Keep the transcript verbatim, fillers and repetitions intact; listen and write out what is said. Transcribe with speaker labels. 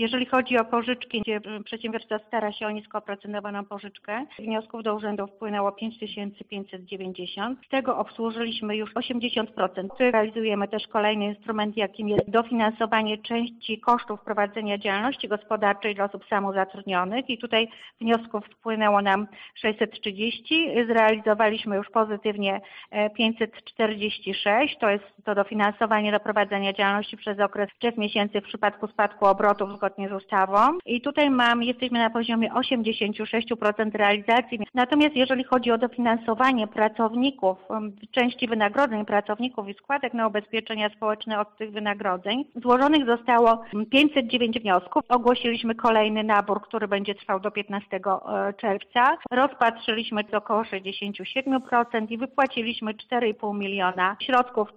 Speaker 1: Jeżeli chodzi o pożyczki, gdzie przedsiębiorca stara się o nisko oprocentowaną pożyczkę, wniosków do urzędu wpłynęło pięć tysięcy pięćset dziewięćdziesiąt. Z tego obsłużyliśmy już osiemdziesiąt procent. Realizujemy też kolejny instrument, jakim jest dofinansowanie części kosztów prowadzenia działalności gospodarczej dla osób samozatrudnionych i tutaj wniosków wpłynęło nam sześćset trzydzieści. Zrealizowaliśmy już pozytywnie pięćset czterdzieści sześć. To jest to dofinansowanie do prowadzenia działalności przez okres trzech miesięcy w przypadku spadku obrotów zgodnie z ustawą. I tutaj mam, jesteśmy na poziomie osiemdziesiąt sześć procent realizacji. Natomiast jeżeli chodzi o dofinansowanie pracowników, części wynagrodzeń pracowników i składek na ubezpieczenia społeczne od tych wynagrodzeń, złożonych zostało pięćset dziewięć wniosków. Ogłosiliśmy kolejny nabór, który będzie trwał do piętnastego czerwca. Rozpatrzyliśmy około sześćdziesiąt siedem procent i wypłaciliśmy cztery i pół miliona środków